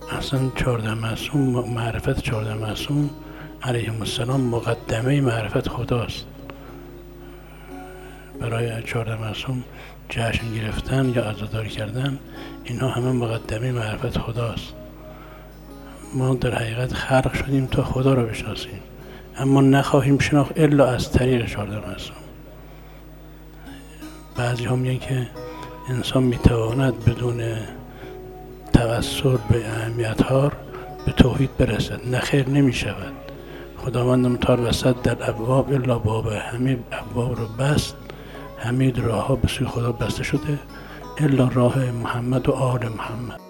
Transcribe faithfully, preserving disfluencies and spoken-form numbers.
اصلا چهارده معصوم، معرفت چهارده معصوم علیهم السلام مقدمه معرفت خداست. برای چهارده معصوم جشن گرفتن یا عزاداری کردن، اینها همه مقدمه معرفت خداست. ما در حقیقت خلق شدیم تا خدا رو بشناسیم، اما نخواهیم شناخت الا از طریق چهارده معصوم. بعضی هم میگن که انسان میتواند بدون توسل به اهمیت‌ها به توحید برسد. نخیر، نمی شود. خداوند متعال وسط در ابواب الا باب، همه ابواب رو بست، همه راه ها به سوی خدا بسته شده الا راه محمد و آل محمد.